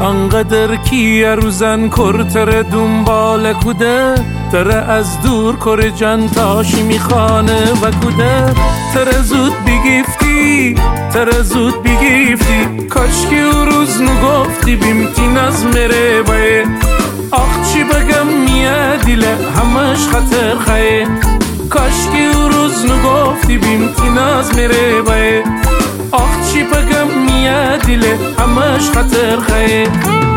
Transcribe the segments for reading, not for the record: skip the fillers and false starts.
انقدر کی یه روزن کرتر دنبال کوده تره از دور کره جان تاشی میخانه و کوده تره زود بگیفتی تره زود بگیفتی کاش که او روز نگفتی بیمتین از مره بایه آخ چی بگم میه دیله همش خطر خیه کاش که او روز نگفتی بیمتین از مره بایه آخ چی بگم میه دیله همش خطر خیه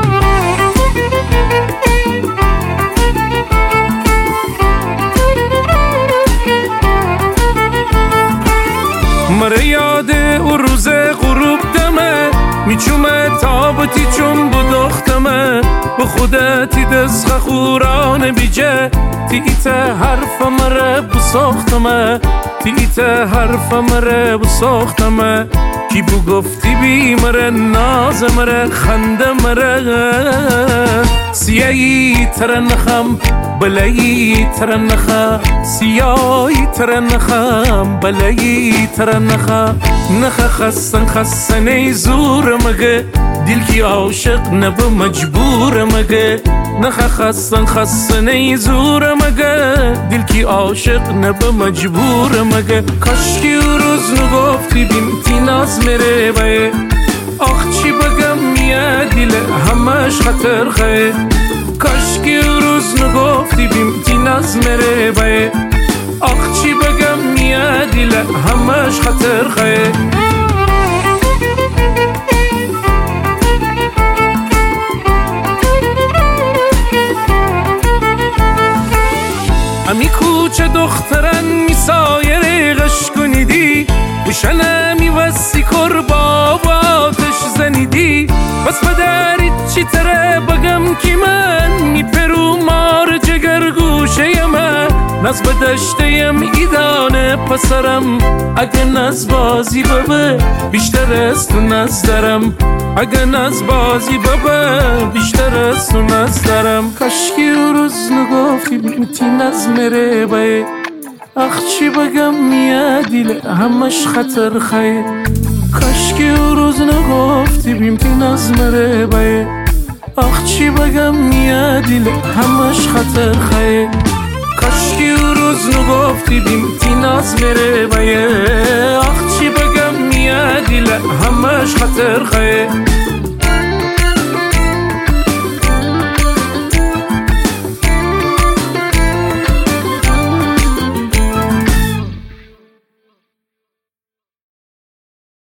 مره یاده او روز غروب دمه میچومه تابتی چون بدختمه به خودتی دست خوران بیجه تیت حرف مره بساختمه تیت حرف مره بساختمه کی بو گفتی بی مره ناز مره خنده مره سیایی تر نخم بلایی تر نخم سیایی تر نخم بلایی تر نخم نخ خستن زور مگه دل کی عاشق نب مجبور مگه نخ خستن زور مگه دل کی عاشق نب مجبور مگه کاش کی روز نگفتی بیمتی ناز میره بایه آخ چی بگم میه دل همش خطر خیه کاش کی روز نگفتی بیمتی ناز میره بایه آخ چی بگم میه دل همش خطر خیه امی کوچه دخترن می سایر غش کنیدی بوشنه می وسی کر باباتش زنیدی بس بدارید چی تره بگم کی من می پرو مار جگر گوشه من ناز بدشتیم ایدانه پسرم اگه ناز بازی ببه بیشتر از تو ناز دارم اگه ناز بازی ببه بیشتر از تو ناز دارم کاش که او روز نگفتی بیمتی ناز میره بایه آخ چی بگم میه دیله همش خطر خیه کاش که او روز نگفتی بیمتی ناز میره بایه آخ چی بگم میه دیله همش خطر خیه کاش که او روز نگفتی بیمتی ناز میره بایه آخ چی بگم میه دیله همش خطر خیه